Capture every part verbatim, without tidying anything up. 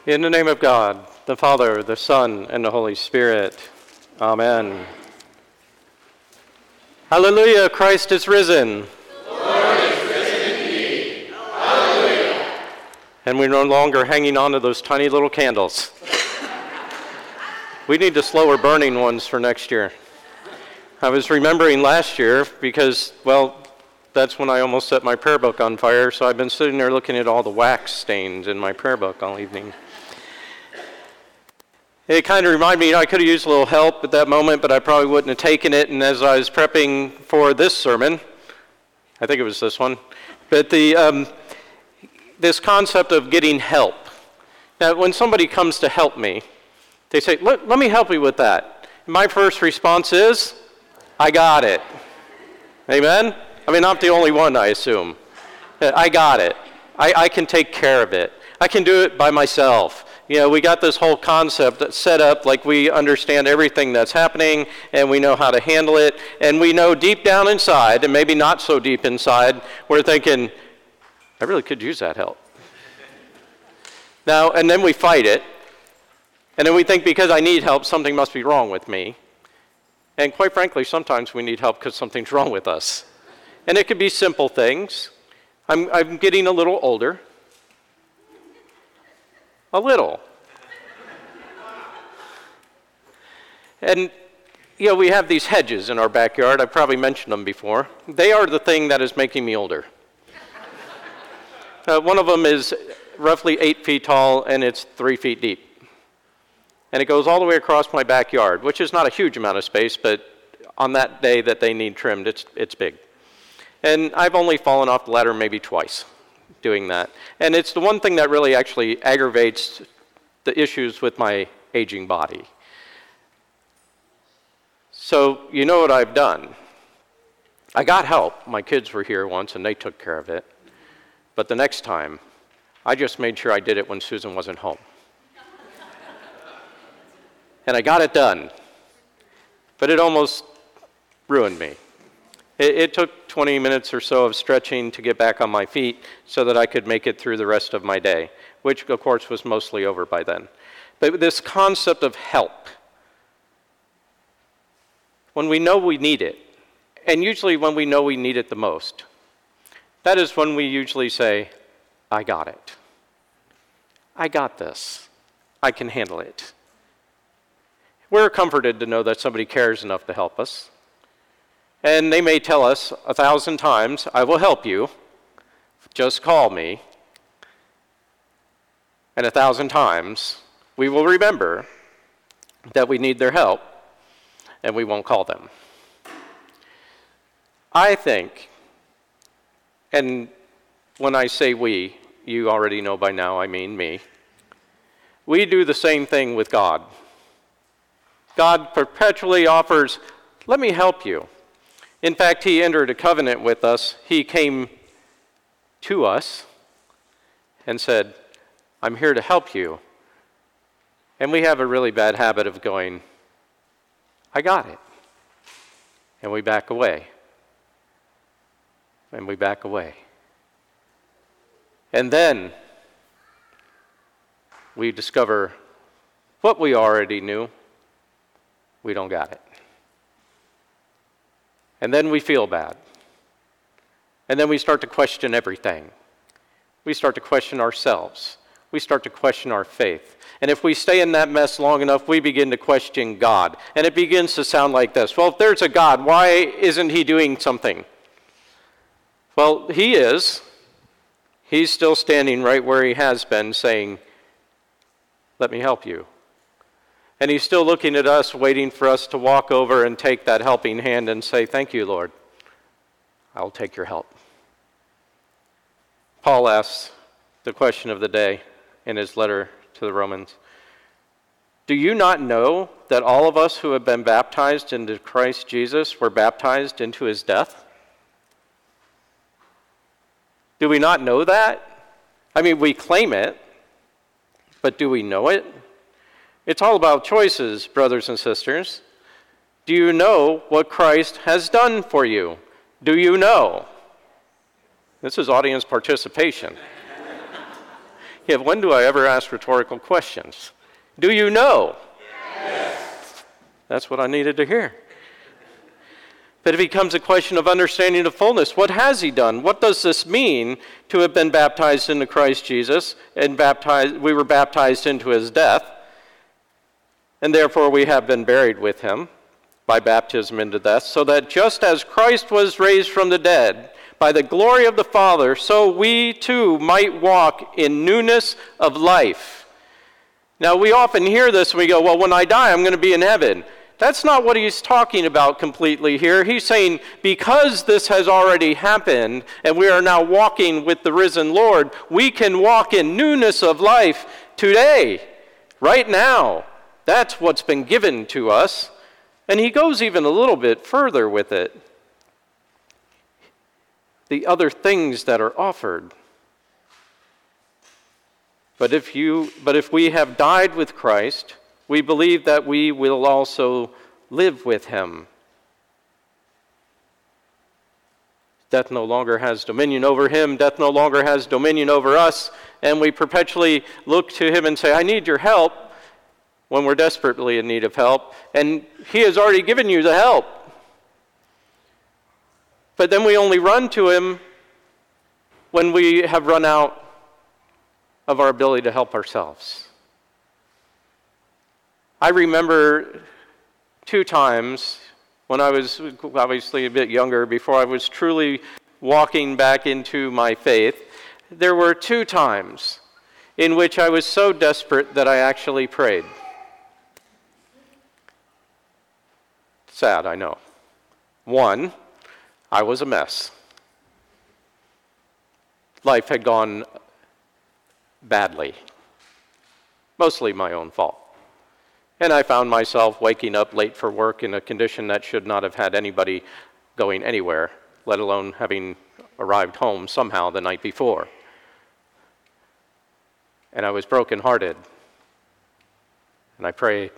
In the name of God, the Father, the Son, and the Holy Spirit. Amen. Hallelujah, Christ is risen. The Lord is risen indeed. Hallelujah. And we're no longer hanging on to those tiny little candles. We need the slower burning ones for next year. I was remembering last year because, well, that's when I almost set my prayer book on fire, so I've been sitting there looking at all the wax stains in my prayer book all evening. It kind of reminded me, you know, I could have used a little help at that moment, but I probably wouldn't have taken it. And as I was prepping for this sermon, I think it was this one, but the um, this concept of getting help. Now, when somebody comes to help me, they say, let, let me help you with that. And my first response is, I got it. Amen? I mean, not the only one, I assume. I got it. I, I can take care of it. I can do it by myself. You know, we got this whole concept that's set up like we understand everything that's happening and we know how to handle it. And we know deep down inside, and maybe not so deep inside, we're thinking, I really could use that help. Now, and then we fight it. And then we think because I need help, something must be wrong with me. And quite frankly, sometimes we need help because something's wrong with us. And it could be simple things. I'm, I'm getting a little older. A little. And, you know, we have these hedges in our backyard. I've probably mentioned them before. They are the thing that is making me older. Uh, one of them is roughly eight feet tall, and it's three feet deep. And it goes all the way across my backyard, which is not a huge amount of space, but on that day that they need trimmed, it's, it's big. And I've only fallen off the ladder maybe twice doing that. And it's the one thing that really actually aggravates the issues with my aging body. So you know what I've done. I got help. My kids were here once and they took care of it. But the next time, I just made sure I did it when Susan wasn't home. And I got it done. But it almost ruined me. It, it took twenty minutes or so of stretching to get back on my feet so that I could make it through the rest of my day, which, of course, was mostly over by then. But this concept of help, when we know we need it, and usually when we know we need it the most, that is when we usually say, I got it. I got this. I can handle it. We're comforted to know that somebody cares enough to help us. And they may tell us a thousand times, I will help you, just call me. And a thousand times, we will remember that we need their help, and we won't call them. I think, and when I say we, you already know by now I mean me, we do the same thing with God. God perpetually offers, let me help you. In fact, he entered a covenant with us. He came to us and said, I'm here to help you. And we have a really bad habit of going, I got it. And we back away. And we back away. And then we discover what we already knew. We don't got it. And then we feel bad. And then we start to question everything. We start to question ourselves. We start to question our faith. And if we stay in that mess long enough, we begin to question God. And it begins to sound like this. Well, if there's a God, why isn't he doing something? Well, he is. He's still standing right where he has been saying, let me help you. And he's still looking at us, waiting for us to walk over and take that helping hand and say, thank you, Lord. I'll take your help. Paul asks the question of the day in his letter to the Romans. Do you not know that all of us who have been baptized into Christ Jesus were baptized into his death? Do we not know that? I mean, we claim it, but do we know it? It's all about choices, brothers and sisters. Do you know what Christ has done for you? Do you know? This is audience participation. Yeah, when do I ever ask rhetorical questions? Do you know? Yes. That's what I needed to hear. But it becomes a question of understanding the fullness. What has he done? What does this mean to have been baptized into Christ Jesus and baptized? We were baptized into his death, and therefore we have been buried with him by baptism into death, so that just as Christ was raised from the dead by the glory of the Father, so we too might walk in newness of life. Now, we often hear this and we go, well, when I die, I'm going to be in heaven. That's not what he's talking about completely here. He's saying because this has already happened and we are now walking with the risen Lord, we can walk in newness of life today, right now. That's what's been given to us. And he goes even a little bit further with it. The other things that are offered. But if you, but if we have died with Christ, we believe that we will also live with him. Death no longer has dominion over him. Death no longer has dominion over us. And we perpetually look to him and say, I need your help, when we're desperately in need of help. And he has already given you the help. But then we only run to him when we have run out of our ability to help ourselves. I remember two times when I was obviously a bit younger, before I was truly walking back into my faith, there were two times in which I was so desperate that I actually prayed. Sad, I know. One, I was a mess. Life had gone badly, mostly my own fault. And I found myself waking up late for work in a condition that should not have had anybody going anywhere, let alone having arrived home somehow the night before. And I was brokenhearted. And I prayed.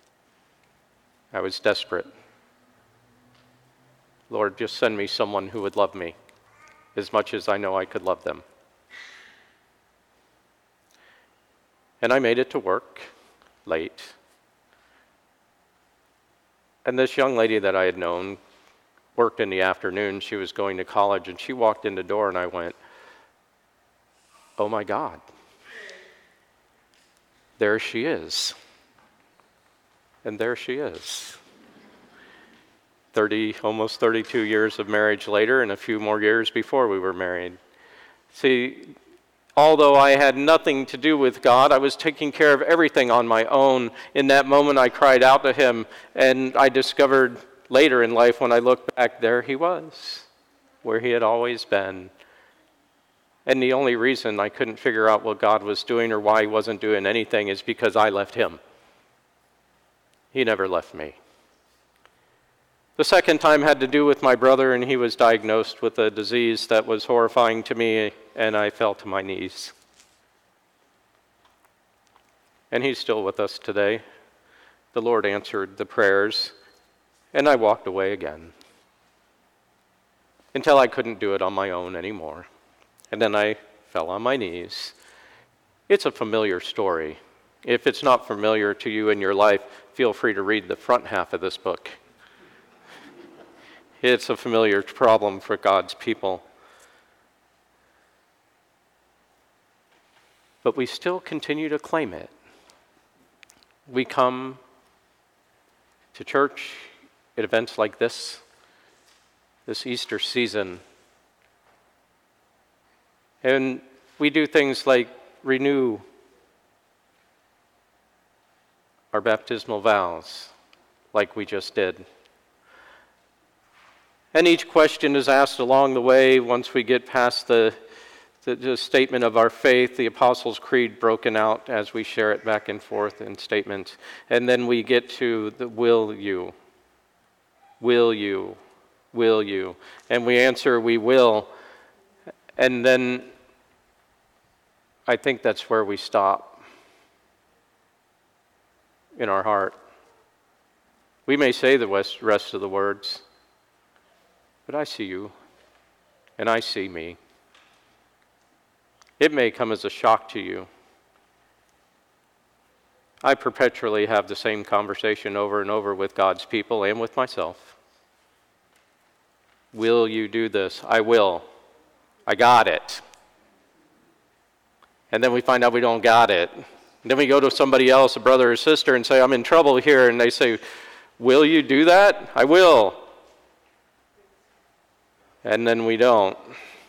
I was desperate. Lord, just send me someone who would love me as much as I know I could love them. And I made it to work late. And this young lady that I had known worked in the afternoon. She was going to college, and she walked in the door, and I went, oh my God, there she is. And there she is. thirty, almost thirty-two years of marriage later, and a few more years before we were married. See, although I had nothing to do with God, I was taking care of everything on my own. In that moment, I cried out to him, and I discovered later in life, when I looked back, there he was, where he had always been. And the only reason I couldn't figure out what God was doing or why he wasn't doing anything is because I left him. He never left me. The second time had to do with my brother, and he was diagnosed with a disease that was horrifying to me, and I fell to my knees. And he's still with us today. The Lord answered the prayers, and I walked away again until I couldn't do it on my own anymore. And then I fell on my knees. It's a familiar story. If it's not familiar to you in your life, feel free to read the front half of this book. It's a familiar problem for God's people. But we still continue to claim it. We come to church at events like this, this Easter season, and we do things like renew our baptismal vows, like we just did. And each question is asked along the way. Once we get past the, the, the statement of our faith, the Apostles' Creed broken out as we share it back and forth in statements. And then we get to the will you, will you, will you. And we answer, we will. And then I think that's where we stop in our heart. We may say the rest of the words, but I see you, and I see me. It may come as a shock to you, I perpetually have the same conversation over and over with God's people and with myself. Will you do this? I will. I got it. And then we find out we don't got it. And then we go to somebody else, a brother or sister, and say, I'm in trouble here. And they say, will you do that? I will. And then we don't.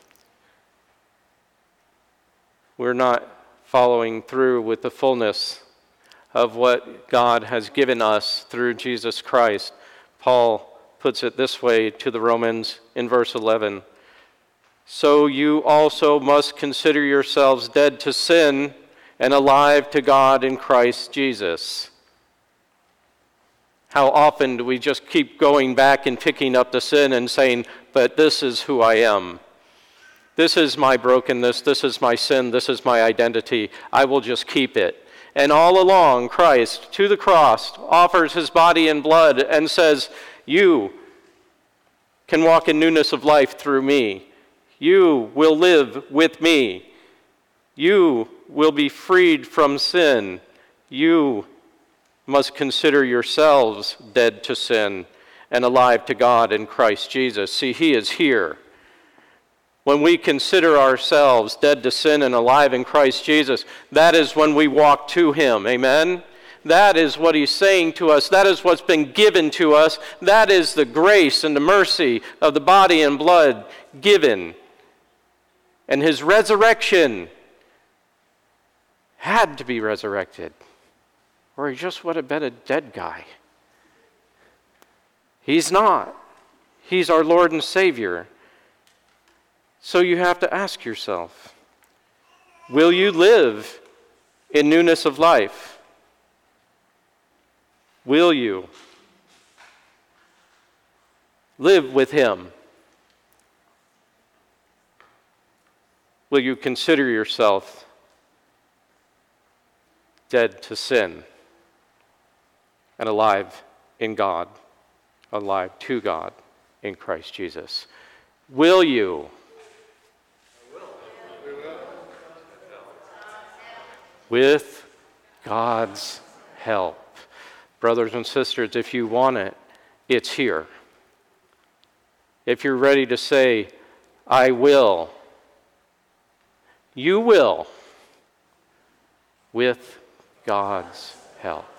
We're not following through with the fullness of what God has given us through Jesus Christ. Paul puts it this way to the Romans in verse eleven. So you also must consider yourselves dead to sin and alive to God in Christ Jesus. How often do we just keep going back and picking up the sin and saying, but this is who I am. This is my brokenness, this is my sin, this is my identity. I will just keep it. And all along, Christ, to the cross, offers his body and blood and says, you can walk in newness of life through me. You will live with me. You will be freed from sin. You must consider yourselves dead to sin and alive to God in Christ Jesus. See, he is here. When we consider ourselves dead to sin and alive in Christ Jesus, that is when we walk to him. Amen? That is what he's saying to us. That is what's been given to us. That is the grace and the mercy of the body and blood given. And his resurrection had to be resurrected, or he just would have been a dead guy. He's not. He's our Lord and Savior. So you have to ask yourself, will you live in newness of life? Will you live with him? Will you consider yourself dead to sin and alive in God, alive to God in Christ Jesus? Will you? With God's help. Brothers and sisters, if you want it, it's here. If you're ready to say, I will, you will, with God's help.